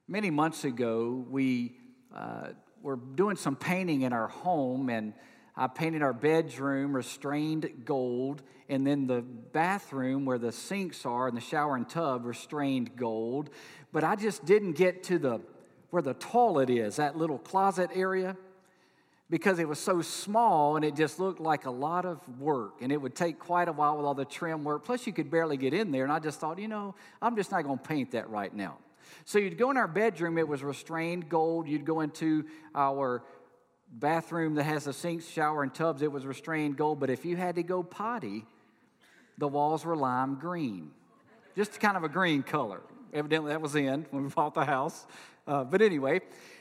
Many months ago, we were doing some painting in our home, and I painted our bedroom restrained gold, and then the bathroom where the sinks are and the shower and tub restrained gold. But I just didn't get to where the toilet is, that little closet area, because it was so small and it just looked like a lot of work, and it would take quite a while with all the trim work. Plus, you could barely get in there, and I just thought, I'm just not going to paint that right now. So you'd go in our bedroom, it was restrained gold. You'd go into our bathroom that has a sink, shower, and tubs, it was restrained gold. But if you had to go potty, the walls were lime green. Just kind of a green color. Evidently that was in when we bought the house. But anyway,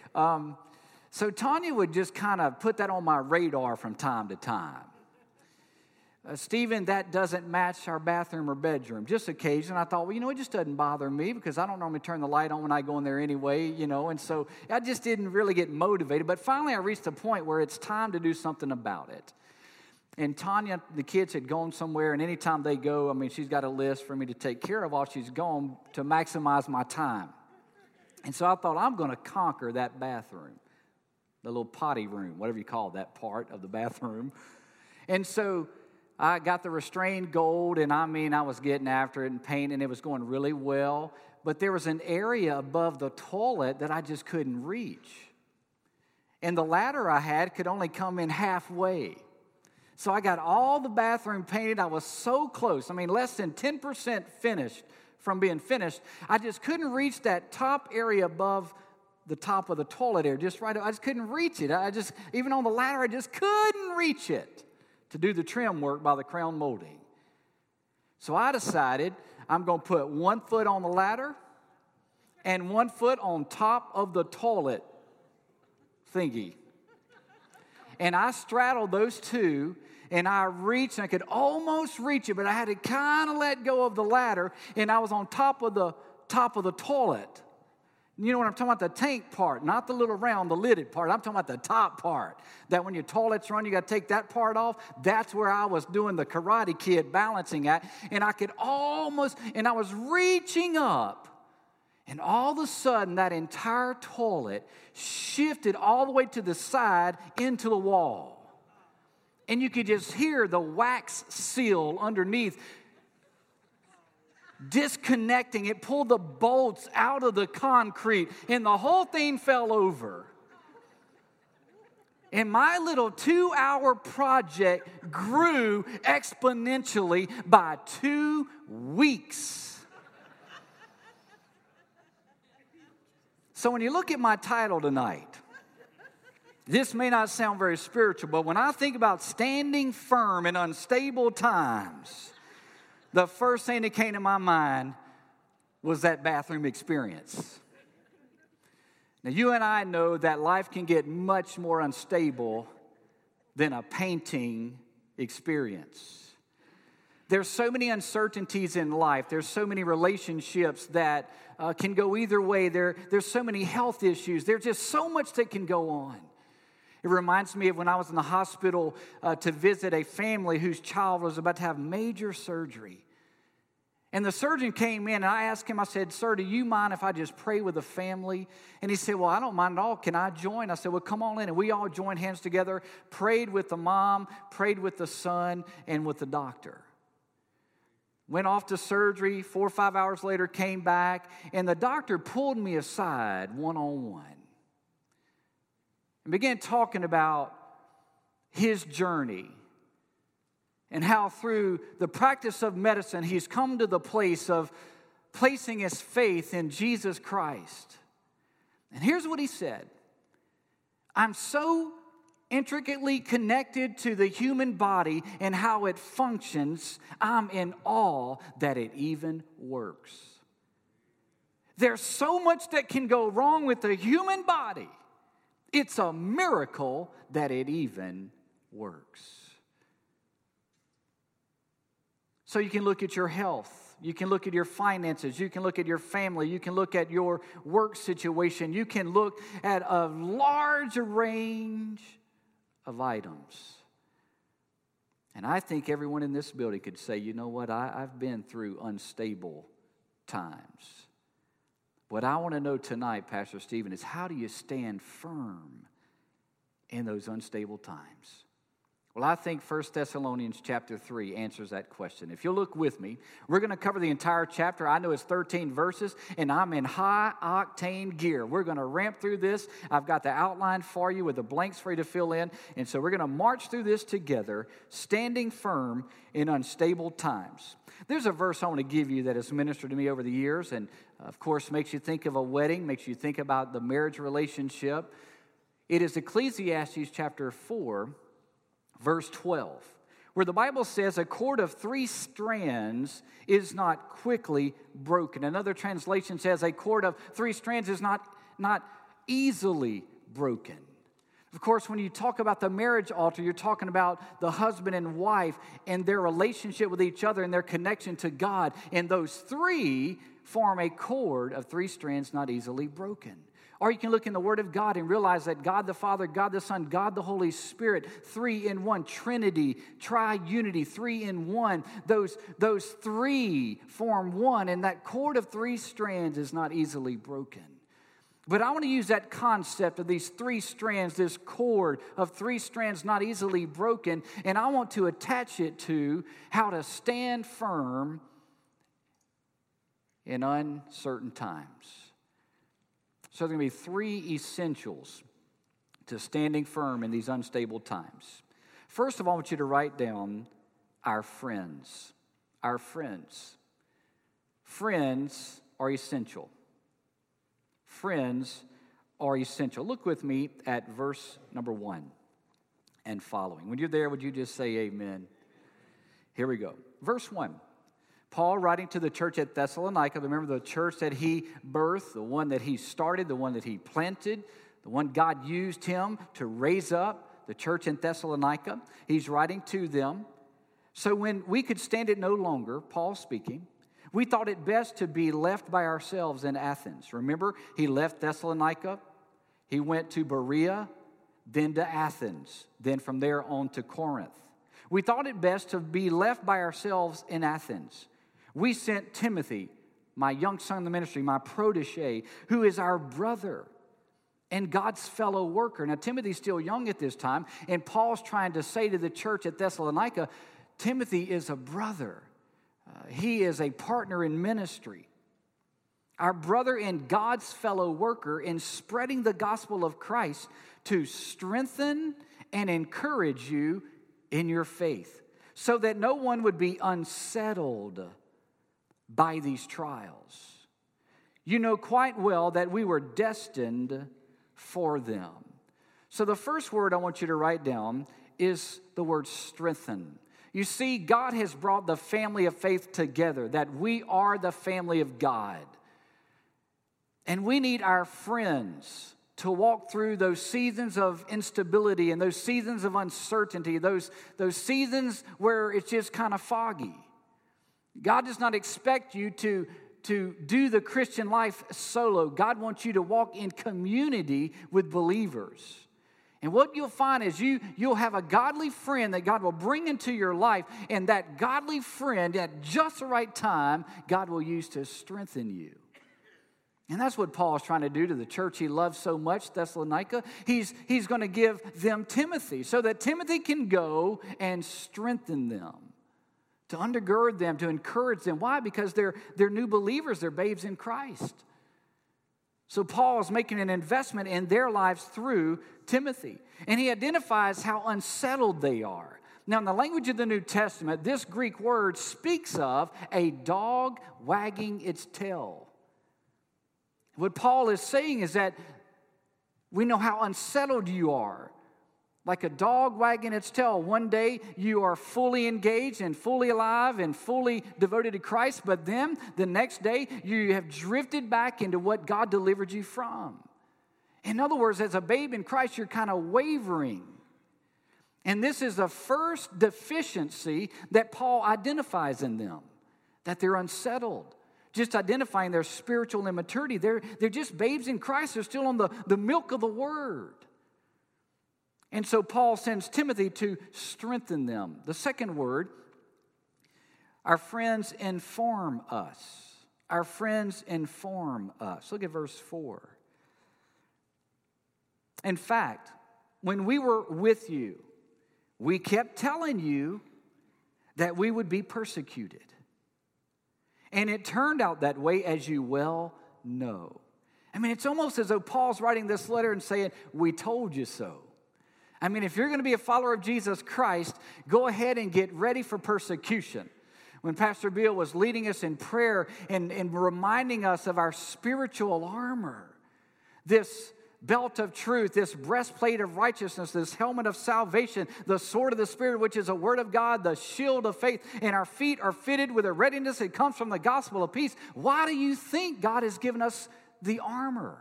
so Tanya would just kind of put that on my radar from time to time. Stephen, that doesn't match our bathroom or bedroom. Just occasion, I thought, it just doesn't bother me because I don't normally turn the light on when I go in there anyway, and so I just didn't really get motivated. But finally, I reached a point where it's time to do something about it. And Tanya, the kids had gone somewhere, and anytime they go, she's got a list for me to take care of while she's gone to maximize my time. And so I thought, I'm going to conquer that bathroom, the little potty room, whatever you call that part of the bathroom. And so I got the restrained gold, and I was getting after it and painting, and it was going really well. But there was an area above the toilet that I just couldn't reach. And the ladder I had could only come in halfway. So I got all the bathroom painted. I was so close. Less than 10% finished from being finished. I just couldn't reach that top area above the top of the toilet area, just right. I just couldn't reach it. Even on the ladder, I just couldn't reach it to do the trim work by the crown molding. So I decided I'm going to put 1 foot on the ladder and 1 foot on top of the toilet thingy. And I straddled those two, and I reached, and I could almost reach it, but I had to kind of let go of the ladder, and I was on top of the toilet. You know what I'm talking about? The tank part, not the little round, the lidded part. I'm talking about the top part. That when your toilet's run, you got to take that part off. That's where I was doing the Karate Kid balancing at. And I was reaching up. And all of a sudden, that entire toilet shifted all the way to the side into the wall. And you could just hear the wax seal underneath disconnecting. It pulled the bolts out of the concrete, and the whole thing fell over. And my little 2-hour project grew exponentially by 2 weeks. So when you look at my title tonight, this may not sound very spiritual, but when I think about standing firm in unstable times, the first thing that came to my mind was that bathroom experience. Now, you and I know that life can get much more unstable than a painting experience. There's so many uncertainties in life. There's so many relationships that can go either way. There's so many health issues. There's just so much that can go on. It reminds me of when I was in the hospital to visit a family whose child was about to have major surgery. And the surgeon came in, and I asked him, I said, "Sir, do you mind if I just pray with the family?" And he said, "Well, I don't mind at all. Can I join?" I said, "Well, come on in." And we all joined hands together, prayed with the mom, prayed with the son, and with the doctor. Went off to surgery, 4 or 5 hours later, came back, and the doctor pulled me aside one-on-one and began talking about his journey and how through the practice of medicine, he's come to the place of placing his faith in Jesus Christ. And here's what he said: "I'm so intricately connected to the human body and how it functions, I'm in awe that it even works." There's so much that can go wrong with the human body. It's a miracle that it even works. So you can look at your health. You can look at your finances. You can look at your family. You can look at your work situation. You can look at a large range of items. And I think everyone in this building could say, you know what, I've been through unstable times. What I want to know tonight, Pastor Stephen, is how do you stand firm in those unstable times? Well, I think 1 Thessalonians chapter 3 answers that question. If you'll look with me, we're going to cover the entire chapter. I know it's 13 verses, and I'm in high-octane gear. We're going to ramp through this. I've got the outline for you with the blanks for you to fill in. And so we're going to march through this together, standing firm in unstable times. There's a verse I want to give you that has ministered to me over the years, and of course makes you think of a wedding, makes you think about the marriage relationship. It is Ecclesiastes chapter 4, verse 12, where the Bible says a cord of 3 strands is not quickly broken. Another translation says a cord of 3 strands is not easily broken. Of course, when you talk about the marriage altar, you're talking about the husband and wife and their relationship with each other and their connection to God. And those 3 form a cord of 3 strands not easily broken. Or you can look in the Word of God and realize that God the Father, God the Son, God the Holy Spirit, 3 in 1, Trinity, triunity, 3 in 1. Those 3 form one, and that cord of 3 strands is not easily broken. But I want to use that concept of these 3 strands, this cord of 3 strands not easily broken, and I want to attach it to how to stand firm in uncertain times. So there are going to be 3 essentials to standing firm in these unstable times. First of all, I want you to write down our friends. Our friends. Friends are essential. Friends are essential. Look with me at verse number 1 and following. When you're there, would you just say amen? Here we go. Verse 1. Paul, writing to the church at Thessalonica, remember the church that he birthed, the one that he started, the one that he planted, the one God used him to raise up, the church in Thessalonica. He's writing to them. So when we could stand it no longer, Paul speaking, we thought it best to be left by ourselves in Athens. Remember, he left Thessalonica, he went to Berea, then to Athens, then from there on to Corinth. We thought it best to be left by ourselves in Athens. We sent Timothy, my young son in the ministry, my protege, who is our brother and God's fellow worker. Now, Timothy's still young at this time, and Paul's trying to say to the church at Thessalonica, Timothy is a brother. He is a partner in ministry. Our brother and God's fellow worker in spreading the gospel of Christ to strengthen and encourage you in your faith, so that no one would be unsettled by these trials. You know quite well that we were destined for them. So the first word I want you to write down is the word strengthen. You see, God has brought the family of faith together, that we are the family of God. And we need our friends to walk through those seasons of instability and those seasons of uncertainty, those seasons where it's just kind of foggy. God does not expect you to do the Christian life solo. God wants you to walk in community with believers. And what you'll find is you'll have a godly friend that God will bring into your life, and that godly friend at just the right time, God will use to strengthen you. And that's what Paul is trying to do to the church he loves so much, Thessalonica. He's going to give them Timothy so that Timothy can go and strengthen them, to undergird them, to encourage them. Why? Because they're new believers. They're babes in Christ. So Paul is making an investment in their lives through Timothy. And he identifies how unsettled they are. Now, in the language of the New Testament, this Greek word speaks of a dog wagging its tail. What Paul is saying is that we know how unsettled you are. Like a dog wagging its tail. One day you are fully engaged and fully alive and fully devoted to Christ, but then the next day you have drifted back into what God delivered you from. In other words, as a babe in Christ, you're kind of wavering. And this is the first deficiency that Paul identifies in them, that they're unsettled. Just identifying their spiritual immaturity. They're just babes in Christ. They're still on the milk of the Word. And so Paul sends Timothy to strengthen them. The second word, our friends inform us. Our friends inform us. Look at verse 4. In fact, when we were with you, we kept telling you that we would be persecuted. And it turned out that way, as you well know. I mean, it's almost as though Paul's writing this letter and saying, we told you so. I mean, if you're going to be a follower of Jesus Christ, go ahead and get ready for persecution. When Pastor Bill was leading us in prayer and reminding us of our spiritual armor, this belt of truth, this breastplate of righteousness, this helmet of salvation, the sword of the Spirit, which is the word of God, the shield of faith, and our feet are fitted with a readiness that comes from the gospel of peace. Why do you think God has given us the armor?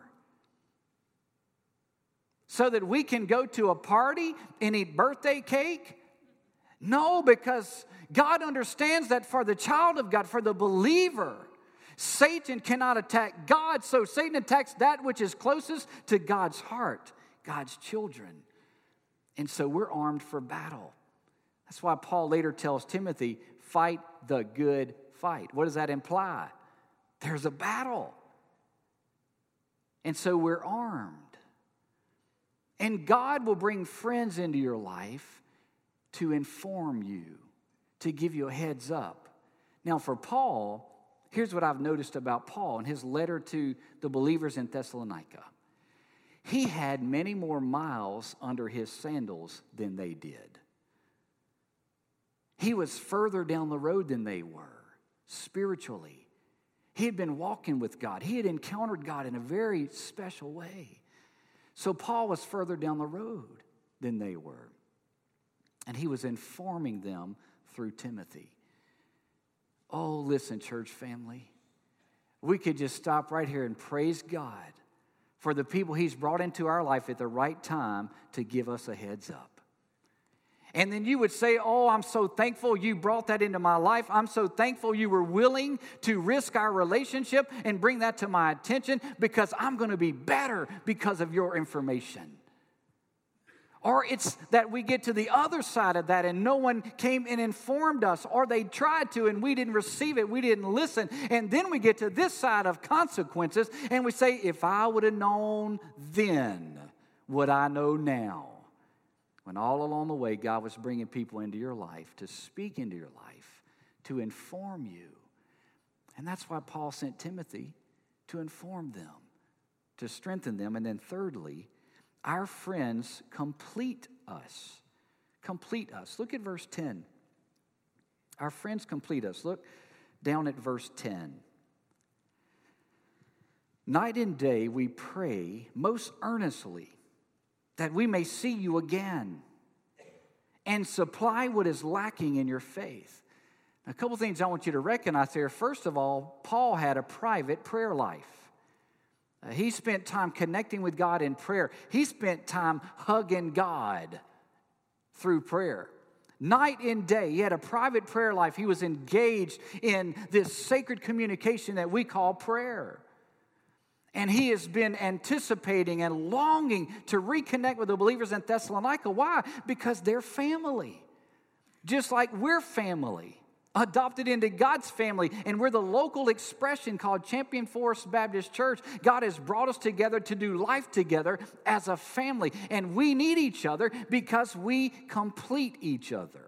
So that we can go to a party and eat birthday cake? No, because God understands that for the child of God, for the believer, Satan cannot attack God, so Satan attacks that which is closest to God's heart, God's children. And so we're armed for battle. That's why Paul later tells Timothy, fight the good fight. What does that imply? There's a battle. And so we're armed. And God will bring friends into your life to inform you, to give you a heads up. Now for Paul, here's what I've noticed about Paul in his letter to the believers in Thessalonica. He had many more miles under his sandals than they did. He was further down the road than they were, spiritually. He had been walking with God. He had encountered God in a very special way. So Paul was further down the road than they were. And he was informing them through Timothy. Oh, listen, church family. We could just stop right here and praise God for the people he's brought into our life at the right time to give us a heads up. And then you would say, oh, I'm so thankful you brought that into my life. I'm so thankful you were willing to risk our relationship and bring that to my attention because I'm going to be better because of your information. Or it's that we get to the other side of that and no one came and informed us, or they tried to and we didn't receive it, we didn't listen. And then we get to this side of consequences and we say, if I would have known then, would I know now? When all along the way, God was bringing people into your life to speak into your life, to inform you. And that's why Paul sent Timothy to inform them, to strengthen them. And then thirdly, our friends complete us. Complete us. Look at verse 10. Our friends complete us. Look down at verse 10. Night and day we pray most earnestly that we may see you again and supply what is lacking in your faith. Now, a couple things I want you to recognize there. First of all, Paul had a private prayer life. He spent time connecting with God in prayer. He spent time hugging God through prayer. Night and day, he had a private prayer life. He was engaged in this sacred communication that we call prayer. And he has been anticipating and longing to reconnect with the believers in Thessalonica. Why? Because they're family. Just like we're family. Adopted into God's family. And we're the local expression called Champion Forest Baptist Church. God has brought us together to do life together as a family. And we need each other because we complete each other.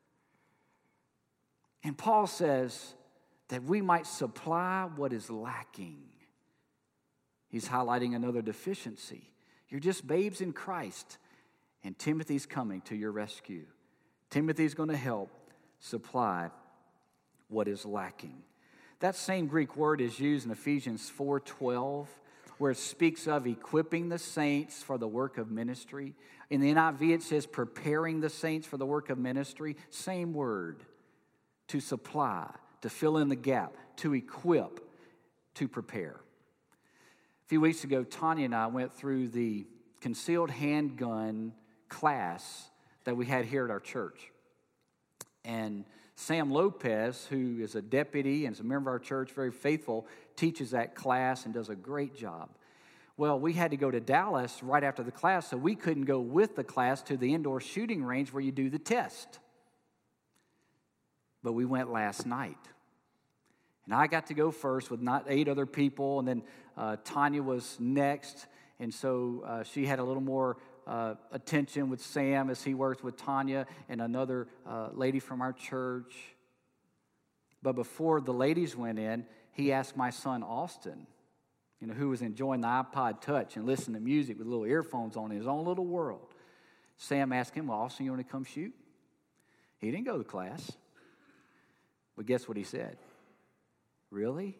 And Paul says that we might supply what is lacking. He's highlighting another deficiency. You're just babes in Christ, and Timothy's coming to your rescue. Timothy's going to help supply what is lacking. That same Greek word is used in Ephesians 4:12, where it speaks of equipping the saints for the work of ministry. In the NIV, it says preparing the saints for the work of ministry. Same word, to supply, to fill in the gap, to equip, to prepare. A few weeks ago, Tanya and I went through the concealed handgun class that we had here at our church. And Sam Lopez, who is a deputy and is a member of our church, very faithful, teaches that class and does a great job. Well, we had to go to Dallas right after the class, so we couldn't go with the class to the indoor shooting range where you do the test. But we went last night. And I got to go first with not 8 other people, and then Tanya was next. And so she had a little more attention with Sam as he worked with Tanya and another lady from our church. But before the ladies went in, he asked my son Austin, who was enjoying the iPod Touch and listening to music with little earphones on in his own little world. Sam asked him, well, Austin, you want to come shoot? He didn't go to class. But guess what he said? Really?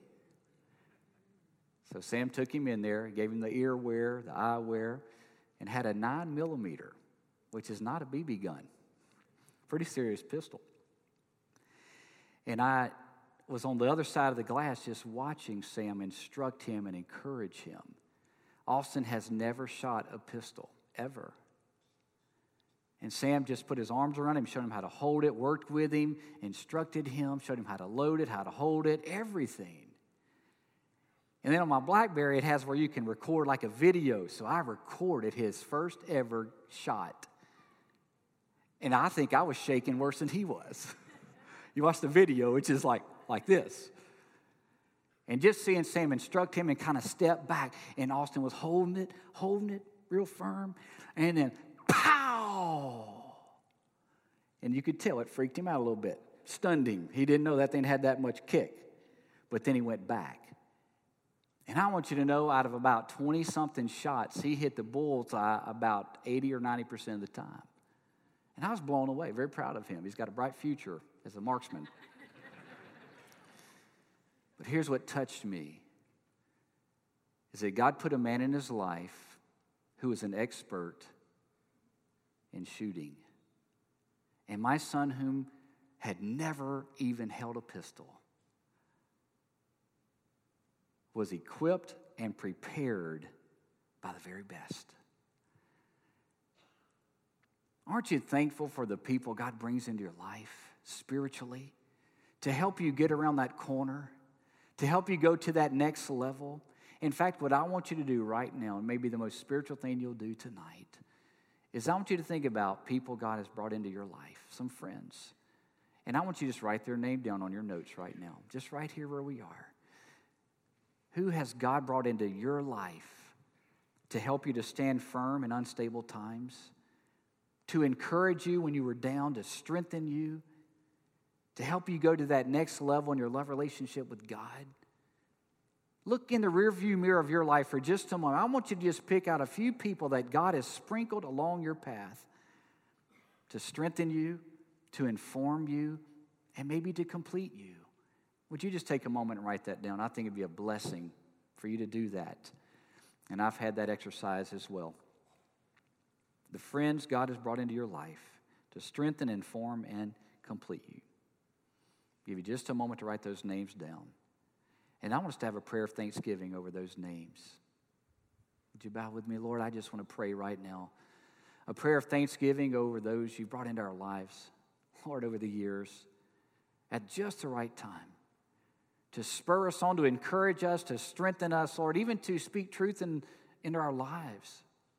So Sam took him in there, gave him the earwear, the eyewear, and had a 9mm, which is not a BB gun. Pretty serious pistol. And I was on the other side of the glass just watching Sam instruct him and encourage him. Austin has never shot a pistol, ever. And Sam just put his arms around him, showed him how to hold it, worked with him, instructed him, showed him how to load it, how to hold it, everything. And then on my BlackBerry, it has where you can record like a video. So I recorded his first ever shot. And I think I was shaking worse than he was. You watch the video, which is like this. And just seeing Sam instruct him and kind of step back, and Austin was holding it real firm, and then pow! And you could tell it freaked him out a little bit, stunned him. He didn't know that thing had that much kick. But then he went back. And I want you to know, out of about 20-something shots, he hit the bullseye about 80 or 90% of the time. And I was blown away, very proud of him. He's got a bright future as a marksman. But here's what touched me, is that God put a man in his life who was an expert in shooting. And my son, whom had never even held a pistol, was equipped and prepared by the very best. Aren't you thankful for the people God brings into your life spiritually to help you get around that corner, to help you go to that next level? In fact, what I want you to do right now, and maybe the most spiritual thing you'll do tonight, is I want you to think about people God has brought into your life, some friends. And I want you to just write their name down on your notes right now, just right here where we are. Who has God brought into your life to help you to stand firm in unstable times, to encourage you when you were down, to strengthen you, to help you go to that next level in your love relationship with God? Look in the rearview mirror of your life for just a moment. I want you to just pick out a few people that God has sprinkled along your path to strengthen you, to inform you, and maybe to complete you. Would you just take a moment and write that down? I think it'd be a blessing for you to do that. And I've had that exercise as well. The friends God has brought into your life to strengthen, inform, and complete you. I'll give you just a moment to write those names down. And I want us to have a prayer of thanksgiving over those names. Would you bow with me, Lord? I just want to pray right now. A prayer of thanksgiving over those you brought into our lives, Lord, over the years, at just the right time, to spur us on, to encourage us, to strengthen us, Lord, even to speak truth into our lives,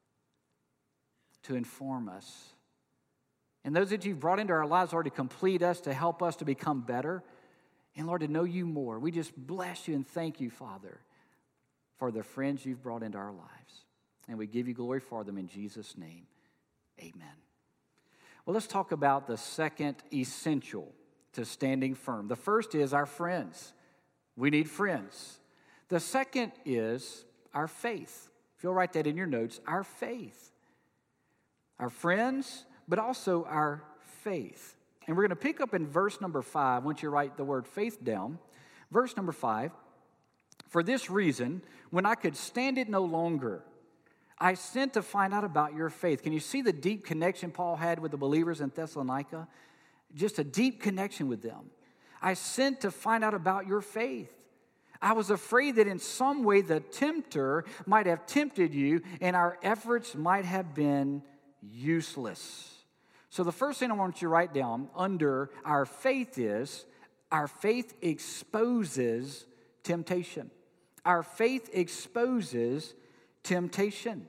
to inform us. And those that you've brought into our lives, Lord, to complete us, to help us to become better, and Lord, to know you more. We just bless you and thank you, Father, for the friends you've brought into our lives. And we give you glory for them in Jesus' name. Amen. Well, let's talk about the second essential to standing firm. The first is our friends. We need friends. The second is our faith. If you'll write that in your notes, our faith. Our friends, but also our faith. And we're going to pick up in verse number 5, once you write the word faith down. Verse number 5, for this reason, when I could stand it no longer, I sent to find out about your faith. Can you see the deep connection Paul had with the believers in Thessalonica? Just a deep connection with them. I sent to find out about your faith. I was afraid that in some way the tempter might have tempted you and our efforts might have been useless. So the first thing I want you to write down under our faith is, our faith exposes temptation. Our faith exposes temptation.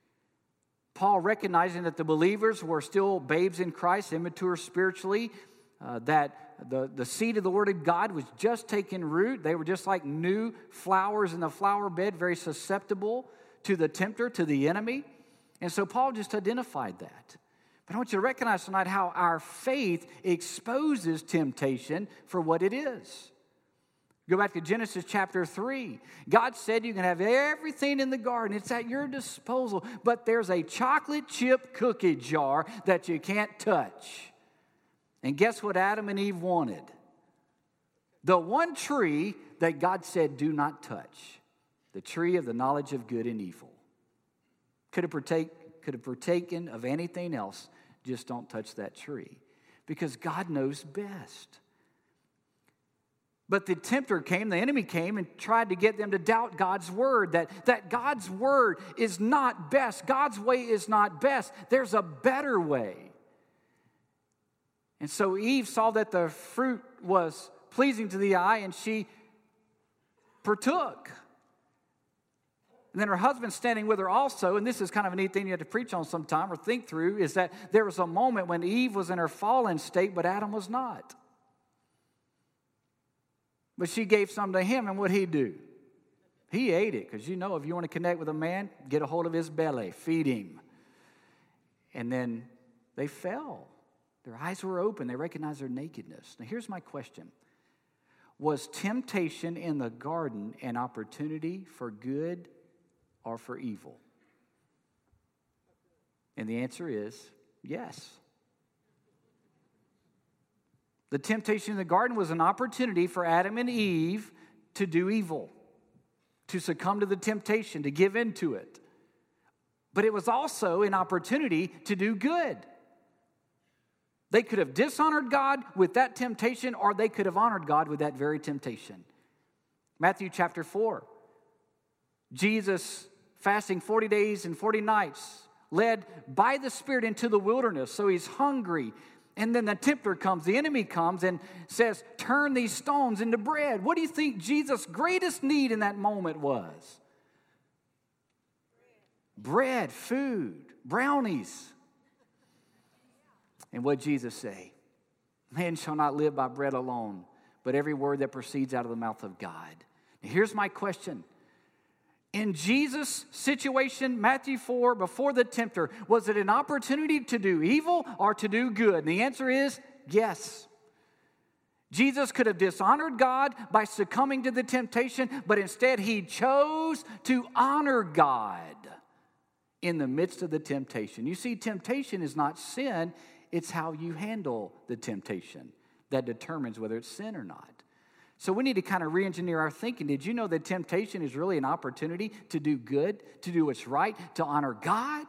Paul, recognizing that the believers were still babes in Christ, immature spiritually, that the seed of the Word of God was just taking root. They were just like new flowers in the flower bed, very susceptible to the tempter, to the enemy. And so Paul just identified that. But I want you to recognize tonight how our faith exposes temptation for what it is. Go back to Genesis chapter 3. God said you can have everything in the garden. It's at your disposal. But there's a chocolate chip cookie jar that you can't touch. And guess what Adam and Eve wanted? The one tree that God said do not touch. The tree of the knowledge of good and evil. Could have partaken of anything else. Just don't touch that tree. Because God knows best. But the tempter came, the enemy came, and tried to get them to doubt God's word, that God's word is not best. God's way is not best. There's a better way. And so Eve saw that the fruit was pleasing to the eye, and she partook. And then her husband standing with her also, and this is kind of a neat thing you have to preach on sometime or think through, is that there was a moment when Eve was in her fallen state, but Adam was not. But she gave some to him, and what'd he do? He ate it, because if you want to connect with a man, get a hold of his belly, feed him. And then they fell. Their eyes were open. They recognized their nakedness. Now here's my question. Was temptation in the garden an opportunity for good or for evil? And the answer is yes. The temptation in the garden was an opportunity for Adam and Eve to do evil, to succumb to the temptation, to give in to it. But it was also an opportunity to do good. They could have dishonored God with that temptation, or they could have honored God with that very temptation. Matthew chapter 4. Jesus fasting 40 days and 40 nights, led by the Spirit into the wilderness, so he's hungry. And then the tempter comes, the enemy comes and says, turn these stones into bread. What do you think Jesus' greatest need in that moment was? Bread, food, brownies. And what did Jesus say? Man shall not live by bread alone, but every word that proceeds out of the mouth of God. Now here's my question. In Jesus' situation, Matthew 4, before the tempter, was it an opportunity to do evil or to do good? And the answer is yes. Jesus could have dishonored God by succumbing to the temptation, but instead he chose to honor God in the midst of the temptation. You see, temptation is not sin, it's how you handle the temptation that determines whether it's sin or not. So we need to kind of re-engineer our thinking. Did you know that temptation is really an opportunity to do good, to do what's right, to honor God?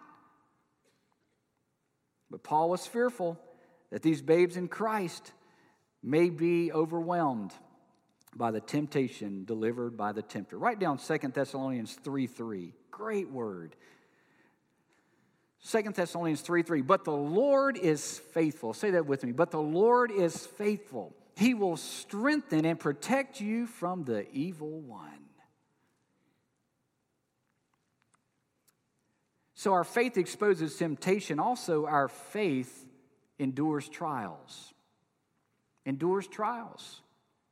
But Paul was fearful that these babes in Christ may be overwhelmed by the temptation delivered by the tempter. Write down 2 Thessalonians 3:3. Great word. 2 Thessalonians 3:3. But the Lord is faithful. Say that with me. But the Lord is faithful. He will strengthen and protect you from the evil one. So our faith exposes temptation. Also, our faith endures trials. Endures trials.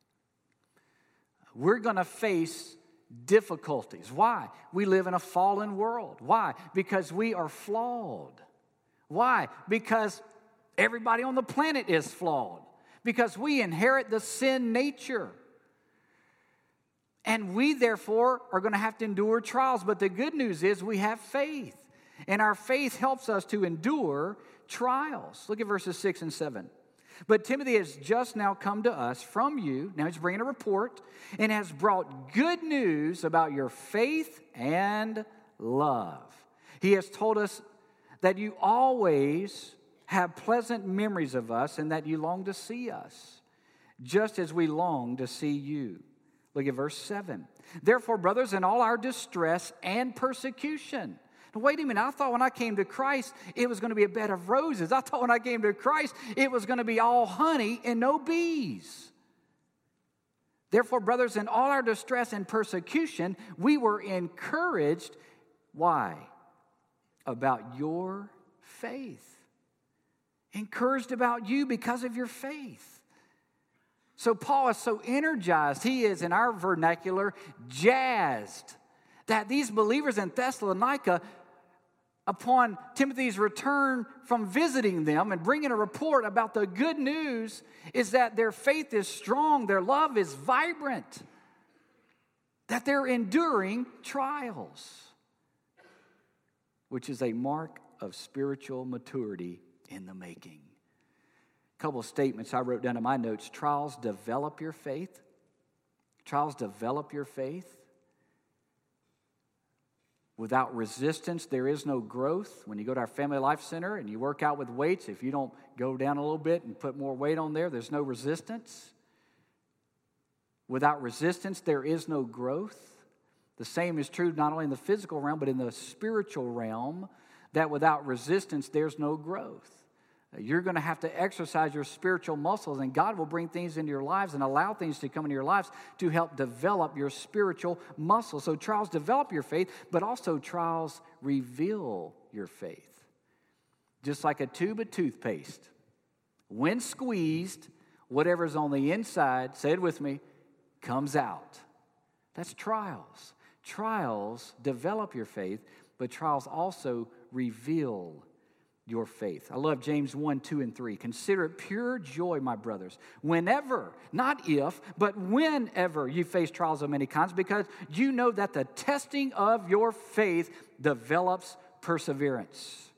We're going to face difficulties. Why? We live in a fallen world. Why? Because we are flawed. Why? Because everybody on the planet is flawed. Because we inherit the sin nature. And we, therefore, are going to have to endure trials. But the good news is we have faith. And our faith helps us to endure trials. Look at verses 6 and 7. But Timothy has just now come to us from you. Now he's bringing a report. And has brought good news about your faith and love. He has told us that you always have pleasant memories of us and that you long to see us, just as we long to see you. Look at verse 7. Therefore, brothers, in all our distress and persecution. Now, wait a minute, I thought when I came to Christ, it was going to be a bed of roses. I thought when I came to Christ, it was going to be all honey and no bees. Therefore, brothers, in all our distress and persecution, we were encouraged. Why? About your faith. encouraged about you because of your faith. So Paul is so energized. He is, in our vernacular, jazzed that these believers in Thessalonica, upon Timothy's return from visiting them and bringing a report about the good news, is that their faith is strong, their love is vibrant, that they're enduring trials, which is a mark of spiritual maturity in the making. A couple of statements I wrote down in my notes. Trials develop your faith. Trials develop your faith. Without resistance, there is no growth. When you go to our Family Life Center and you work out with weights, if you don't go down a little bit and put more weight on there, there's no resistance. Without resistance, there is no growth. The same is true not only in the physical realm, but in the spiritual realm, that without resistance, there's no growth. You're going to have to exercise your spiritual muscles, and God will bring things into your lives and allow things to come into your lives to help develop your spiritual muscles. So trials develop your faith, but also trials reveal your faith. Just like a tube of toothpaste. When squeezed, whatever's on the inside, say it with me, comes out. That's trials. Trials develop your faith, but trials also reveal your faith. I love James 1, 2, and 3. Consider it pure joy, my brothers, whenever, not if, but whenever you face trials of many kinds, because you know that the testing of your faith develops perseverance.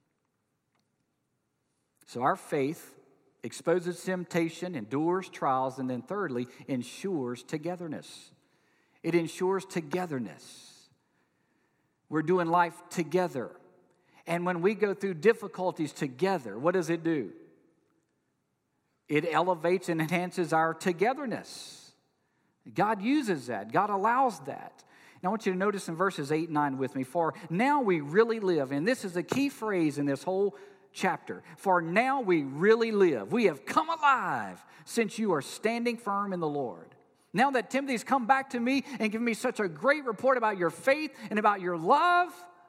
So our faith exposes temptation, endures trials, and then thirdly, ensures togetherness. It ensures togetherness. We're doing life together. And when we go through difficulties together, what does it do? It elevates and enhances our togetherness. God uses that. God allows that. And I want you to notice in verses 8 and 9 with me. For now we really live, and this is a key phrase in this whole chapter. For now we really live. We have come alive since you are standing firm in the Lord. Now that Timothy's come back to me and given me such a great report about your faith and about your love,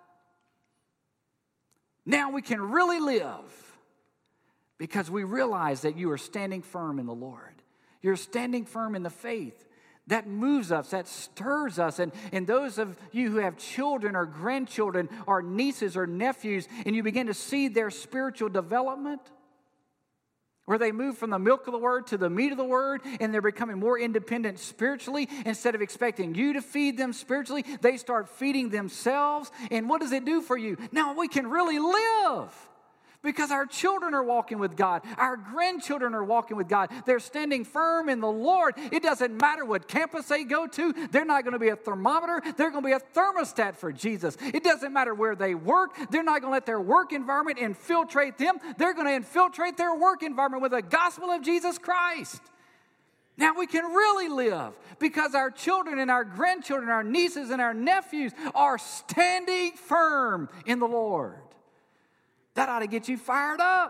now we can really live because we realize that you are standing firm in the Lord. You're standing firm in the faith. That moves us, that stirs us. And those of you who have children or grandchildren or nieces or nephews, and you begin to see their spiritual development, where they move from the milk of the word to the meat of the word, and they're becoming more independent spiritually. Instead of expecting you to feed them spiritually, they start feeding themselves. And what does it do for you? Now we can really live because our children are walking with God. Our grandchildren are walking with God. They're standing firm in the Lord. It doesn't matter what campus they go to. They're not going to be a thermometer. They're going to be a thermostat for Jesus. It doesn't matter where they work. They're not going to let their work environment infiltrate them. They're going to infiltrate their work environment with the gospel of Jesus Christ. Now we can really live because our children and our grandchildren, our nieces and our nephews are standing firm in the Lord. That ought to get you fired up.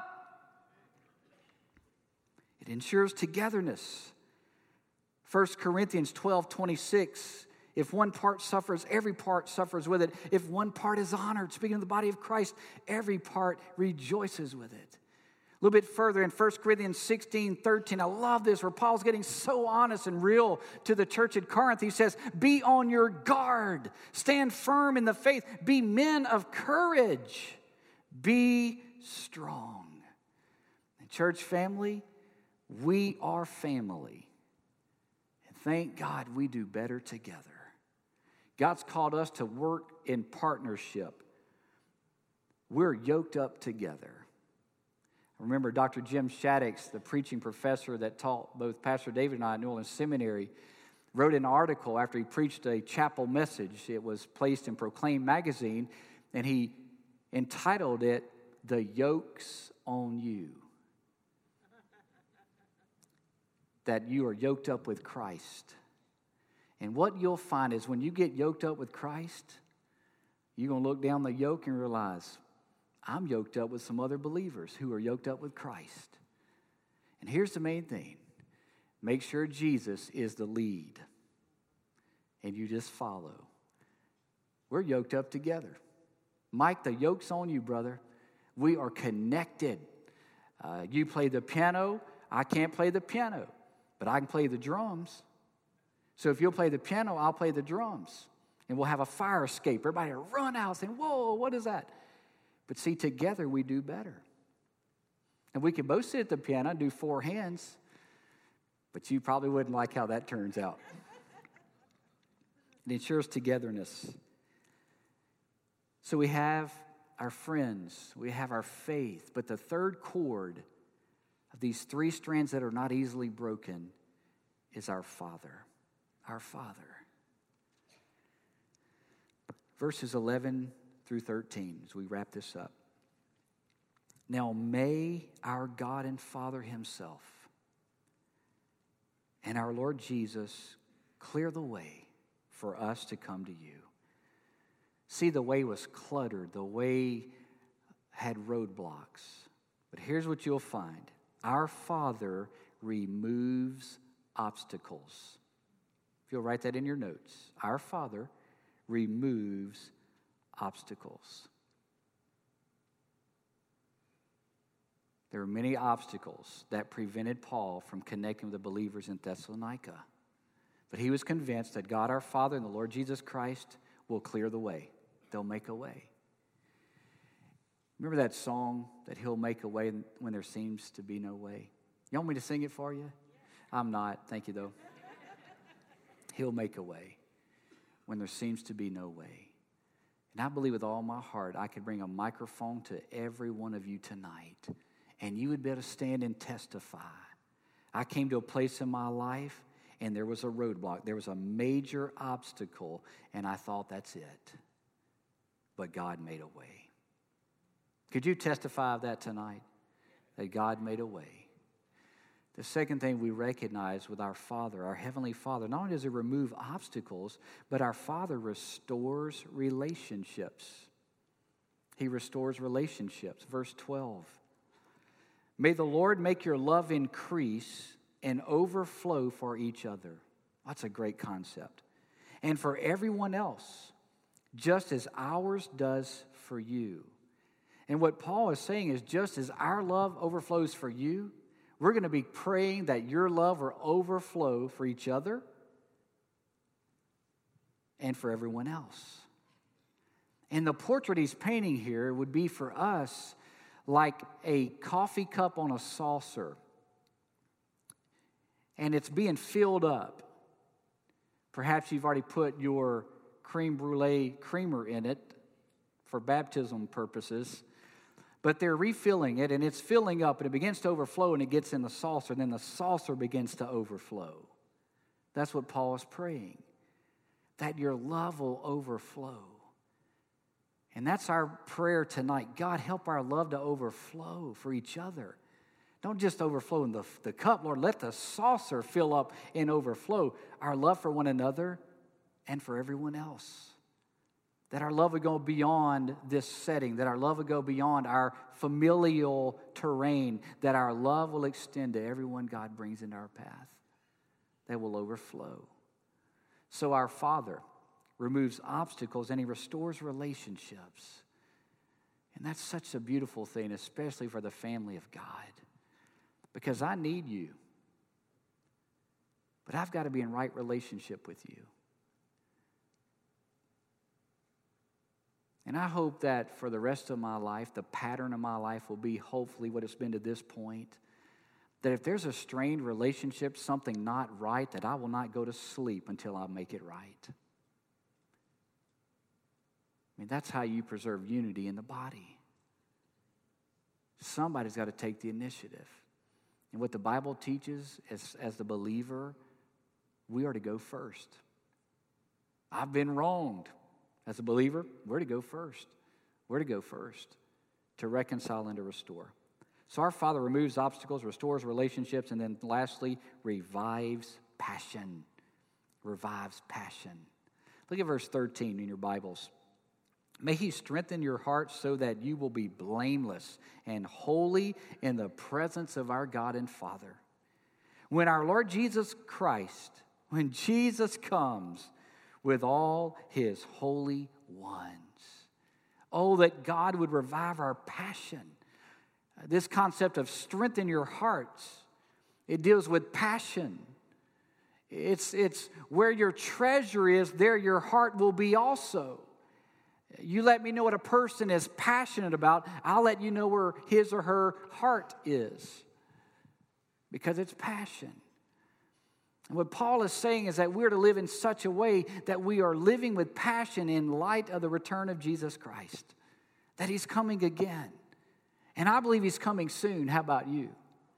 It ensures togetherness. 1 Corinthians 12:26. If one part suffers, every part suffers with it. If one part is honored, speaking of the body of Christ, every part rejoices with it. A little bit further in 1 Corinthians 16:13, I love this, where Paul's getting so honest and real to the church at Corinth. He says, be on your guard. Stand firm in the faith. Be men of courage. Be strong. And church family, we are family. And thank God we do better together. God's called us to work in partnership. We're yoked up together. I remember Dr. Jim Shaddix, the preaching professor that taught both Pastor David and I at New Orleans Seminary, wrote an article after he preached a chapel message. It was placed in Proclaim magazine, and he entitled it, The Yoke's on You. That you are yoked up with Christ. And what you'll find is when you get yoked up with Christ, you're going to look down the yoke and realize, I'm yoked up with some other believers who are yoked up with Christ. And here's the main thing. Make sure Jesus is the lead. And you just follow. We're yoked up together. Mike, the yoke's on you, brother. We are connected. You play the piano. I can't play the piano, but I can play the drums. So if you'll play the piano, I'll play the drums. And we'll have a fire escape. Everybody will run out saying, whoa, what is that? But see, together we do better. And we can both sit at the piano and do 4 hands, but you probably wouldn't like how that turns out. It ensures togetherness. So we have our friends, we have our faith, but the third cord of these 3 strands that are not easily broken is our Father. Our Father. Verses 11 through 13 as we wrap this up. Now may our God and Father himself and our Lord Jesus clear the way for us to come to you. See, the way was cluttered. The way had roadblocks. But here's what you'll find. Our Father removes obstacles. If you'll write that in your notes. Our Father removes obstacles. There were many obstacles that prevented Paul from connecting with the believers in Thessalonica. But he was convinced that God our Father and the Lord Jesus Christ will clear the way. They'll make a way. Remember that song that he'll make a way when there seems to be no way? You want me to sing it for you? I'm not. Thank you, though. He'll make a way when there seems to be no way. And I believe with all my heart I could bring a microphone to every one of you tonight, and you would be able to stand and testify. I came to a place in my life, and there was a roadblock. There was a major obstacle, and I thought, that's it. But God made a way. Could you testify of that tonight? That God made a way. The second thing we recognize with our Father, our Heavenly Father, not only does He remove obstacles, but our Father restores relationships. He restores relationships. Verse 12. May the Lord make your love increase and overflow for each other. That's a great concept. And for everyone else, just as ours does for you. And what Paul is saying is, just as our love overflows for you, we're going to be praying that your love will overflow for each other and for everyone else. And the portrait he's painting here would be for us like a coffee cup on a saucer. And it's being filled up. Perhaps you've already put your creme brulee creamer in it for baptism purposes. But they're refilling it, and it's filling up, and it begins to overflow, and it gets in the saucer, and then the saucer begins to overflow. That's what Paul is praying, that your love will overflow. And that's our prayer tonight. God, help our love to overflow for each other. Don't just overflow in the cup, Lord. Let the saucer fill up and overflow our love for one another and for everyone else. That our love would go beyond this setting, that our love would go beyond our familial terrain, that our love will extend to everyone God brings into our path, that will overflow. So our Father removes obstacles and He restores relationships. And that's such a beautiful thing, especially for the family of God, because I need you, but I've got to be in right relationship with you. And I hope that for the rest of my life, the pattern of my life will be hopefully what it's been to this point. That if there's a strained relationship, something not right, that I will not go to sleep until I make it right. I mean, that's how you preserve unity in the body. Somebody's got to take the initiative. And what the Bible teaches as the believer, we are to go first. I've been wronged. As a believer, we're to go first. We're to go first to reconcile and to restore. So our Father removes obstacles, restores relationships, and then lastly, revives passion. Revives passion. Look at verse 13 in your Bibles. May He strengthen your hearts so that you will be blameless and holy in the presence of our God and Father. When our Lord Jesus Christ, when Jesus comes, with all His holy ones. Oh, that God would revive our passion. This concept of strengthen your hearts, it deals with passion. It's where your treasure is, there your heart will be also. You let me know what a person is passionate about, I'll let you know where his or her heart is. Because it's passion. And what Paul is saying is that we're to live in such a way that we are living with passion in light of the return of Jesus Christ. That He's coming again. And I believe He's coming soon. How about you?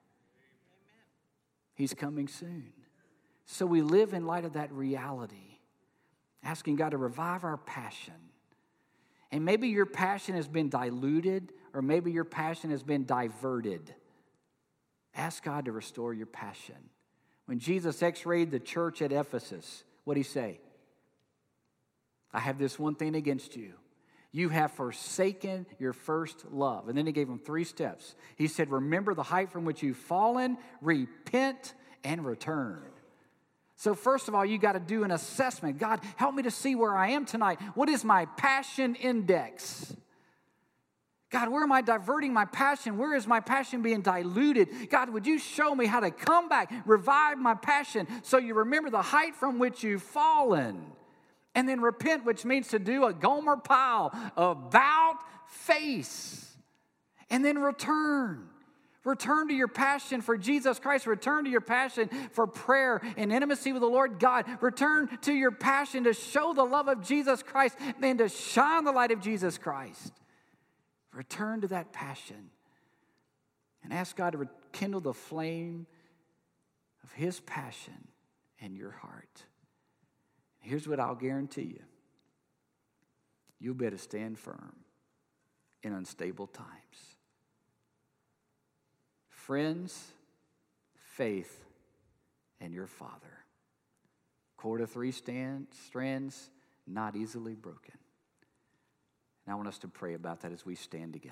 He's coming soon. So we live in light of that reality, asking God to revive our passion. And maybe your passion has been diluted, or maybe your passion has been diverted. Ask God to restore your passion. When Jesus x-rayed the church at Ephesus, what did He say? I have this one thing against you. You have forsaken your first love. And then He gave them 3 steps. He said, remember the height from which you've fallen, repent, and return. So first of all, you got to do an assessment. God, help me to see where I am tonight. What is my passion index? God, where am I diverting my passion? Where is my passion being diluted? God, would you show me how to come back, revive my passion so you remember the height from which you've fallen? And then repent, which means to do a Gomer Pyle, about face. And then return. Return to your passion for Jesus Christ. Return to your passion for prayer and intimacy with the Lord God. Return to your passion to show the love of Jesus Christ and to shine the light of Jesus Christ. Return to that passion and ask God to rekindle the flame of His passion in your heart. Here's what I'll guarantee you. You'll be able to stand firm in unstable times. Friends, faith, and your Father. Cord of 3 strands, not easily broken. And I want us to pray about that as we stand together.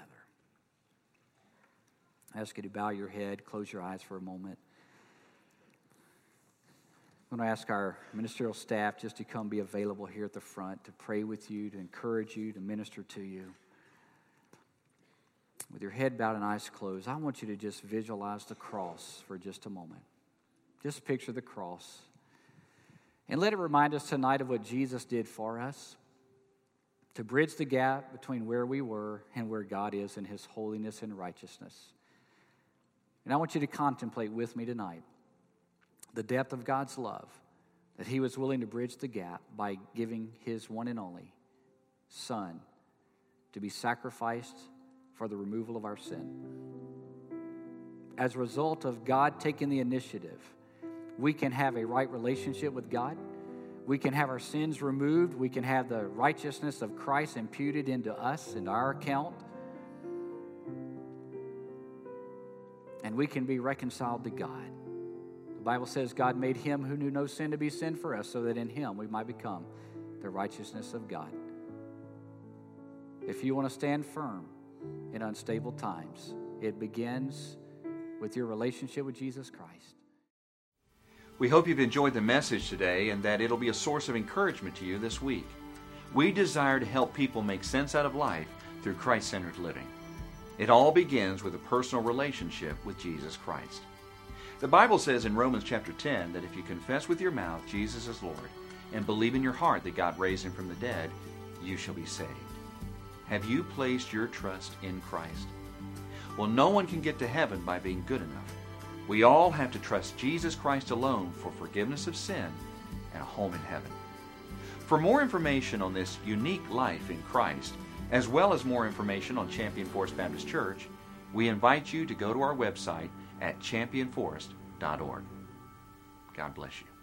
I ask you to bow your head, close your eyes for a moment. I'm going to ask our ministerial staff just to come be available here at the front to pray with you, to encourage you, to minister to you. With your head bowed and eyes closed, I want you to just visualize the cross for just a moment. Just picture the cross. And let it remind us tonight of what Jesus did for us to bridge the gap between where we were and where God is in His holiness and righteousness. And I want you to contemplate with me tonight the depth of God's love, that He was willing to bridge the gap by giving His one and only Son to be sacrificed for the removal of our sin. As a result of God taking the initiative, we can have a right relationship with God. We can have our sins removed. We can have the righteousness of Christ imputed into us, into our account. And we can be reconciled to God. The Bible says God made Him who knew no sin to be sin for us so that in Him we might become the righteousness of God. If you want to stand firm in unstable times, it begins with your relationship with Jesus Christ. We hope you've enjoyed the message today and that it'll be a source of encouragement to you this week. We desire to help people make sense out of life through Christ-centered living. It all begins with a personal relationship with Jesus Christ. The Bible says in Romans chapter 10 that if you confess with your mouth Jesus is Lord and believe in your heart that God raised Him from the dead, you shall be saved. Have you placed your trust in Christ? Well, no one can get to heaven by being good enough. We all have to trust Jesus Christ alone for forgiveness of sin and a home in heaven. For more information on this unique life in Christ, as well as more information on Champion Forest Baptist Church, we invite you to go to our website at championforest.org. God bless you.